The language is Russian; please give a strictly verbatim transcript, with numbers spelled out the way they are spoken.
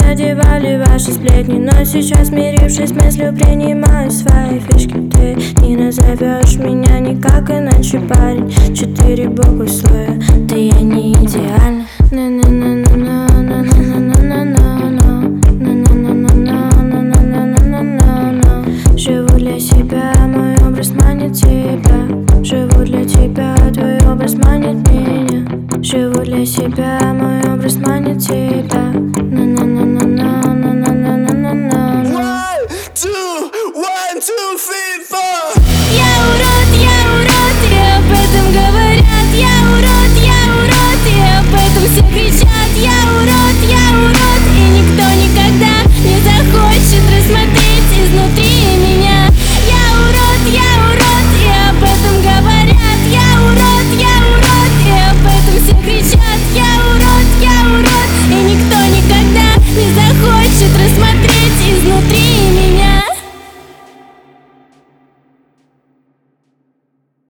задевали ваши сплетни, но сейчас, смирившись с мыслью, принимаю свои фишки. Ты не назовешь меня никак иначе, парень. Четыре буквы слоя, да я не идеальна. Живу для себя, мой образ манит тебя. Живу для тебя, твой образ манит меня. Живу для себя, мой образ манит тебя. На-на-на-на-на.